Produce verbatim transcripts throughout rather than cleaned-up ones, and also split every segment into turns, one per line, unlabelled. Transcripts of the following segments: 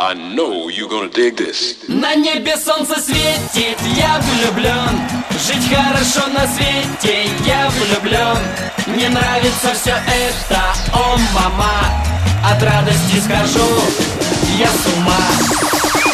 I know you're gonna dig this.
На небе солнце светит, я влюблен. Жить хорошо на свете, я влюблен. Мне нравится все это, о, мама. От радости схожу я с ума.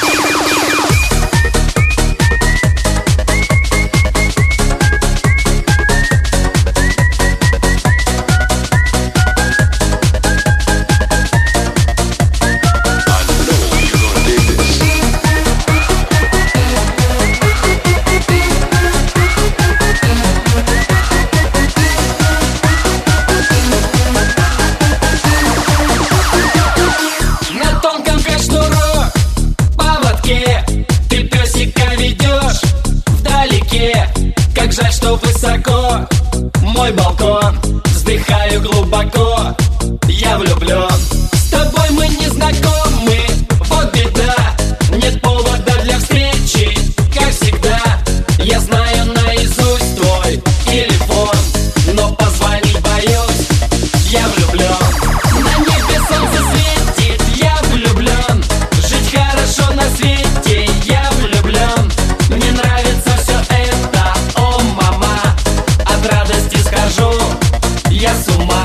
Как жаль, что высоко мой балкон. Вздыхаю глубоко, я влюблен. С тобой мы не знакомы, вот беда. Нет повода для встречи, как всегда. Я знаю наизусть твой телефон, но позвонить боюсь, я влюблен. На небе солнце светит, я влюблен. Жить хорошо на свете, я влюблен. Мне нравится все это, о, мама. От радости схожу я с ума.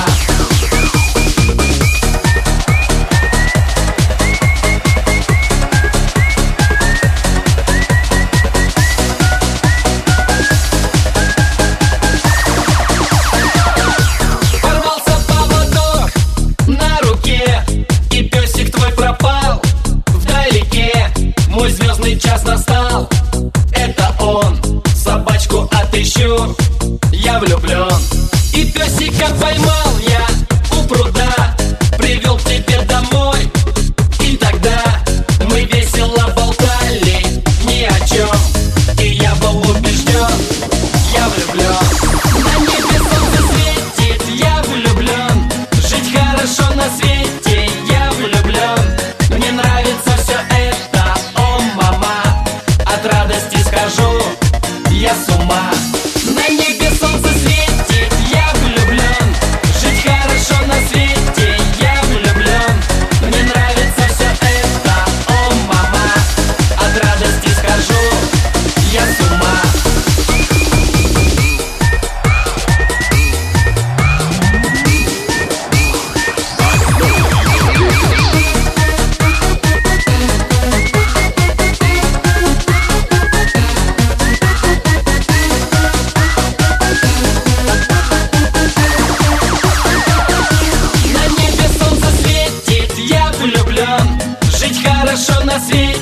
Порвался поводок на руке, и песик твой пропал вдалеке. Мой звездный час настал, это он. Собачку отыщу, я влюблен. И песика поймал я у пруда, привел к тебе домой. И тогда мы весело болтали ни о чем, и я был убежден, я влюблен. На небе солнце светит, я влюблен. Жить хорошо на свете, я влюблен. Мне нравится все это, о, мама. От радости схожу я с ума. На небе солнце светит, я влюблен. Жить хорошо на свете, я влюблен. Мне нравится все это, о, мама. От радости схожу я с ума. На небе солнце светит, я влюблен. Жить хорошо на свете.